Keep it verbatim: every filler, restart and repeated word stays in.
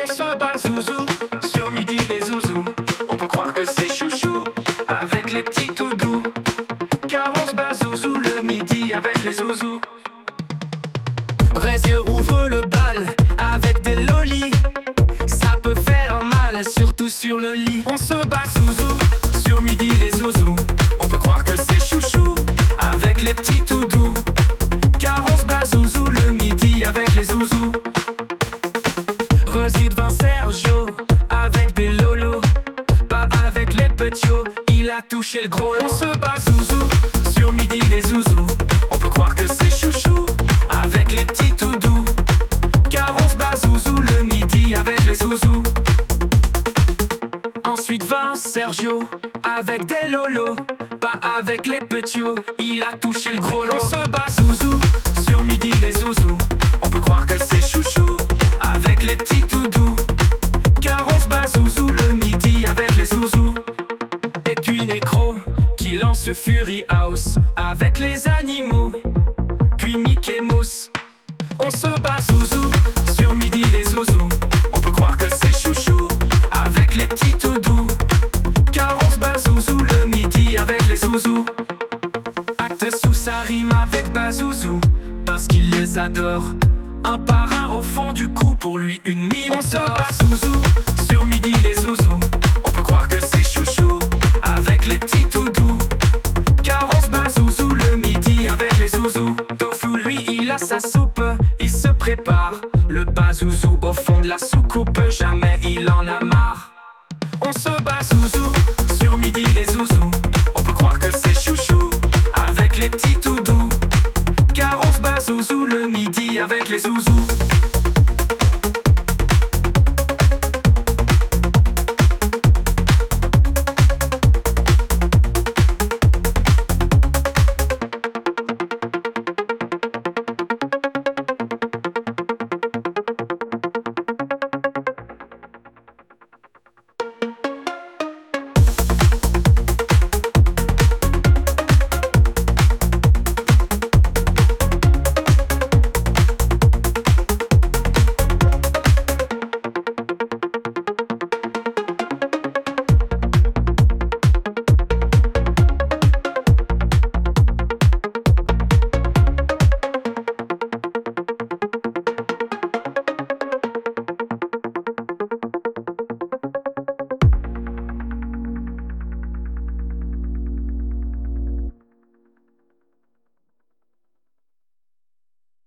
se bat zouzou, sur midi les zouzous. On peut croire que c'est chouchou, avec les petits tout doux. Car on se bat zouzou le midi avec les zouzous. Résieux ouvre le bal avec des lolis. Ça peut faire mal, surtout sur le lit. On se bat zouzou, sur midi les zouzous. On peut croire que c'est chouchou, avec les petits tout doux. Car on se bat zouzou le midi avec les zouzous. Rosy devant Sergio, avec des lolos. Pas avec les petits, il a touché le gros lot. On se bat zouzou, sur midi les zouzous. On peut croire que c'est chouchou, avec les petits tout doux. Car on se bat zouzou le midi avec les zouzous. Ensuite vint Sergio, avec des lolos. Pas avec les petits, il a touché le gros lot. On se bat zouzou, sur midi les zouzous. On peut croire que c'est chouchou, avec les petits tout doux. Car on se bat zouzou le midi avec les zouzous. Et puis Nécro, qui lance Fury House, avec les animaux. Puis Mickey Mouse. On se bat zouzou, sur midi les zouzous. On peut croire que c'est chouchou, avec les petits tout doux. Car on se bat zouzou le midi avec les zouzous. Acte sous sa rime avec Bazouzou, parce qu'il les adore. Un par un au fond du cou, pour lui une mine. On se bat zouzou, sur midi les zouzous. On peut croire que c'est chouchou, avec les petits tout doux. Car on se bat zouzou le midi avec les zouzous. Tofu lui il a sa soupe, il se prépare. Le bazouzou au fond de la soucoupe, jamais il en a marre. On se bat zouzou, sur midi les zouzous. On peut croire que c'est chouchou, avec les petits tout doux. Car on se bat zouzou le midi avec les zouzous.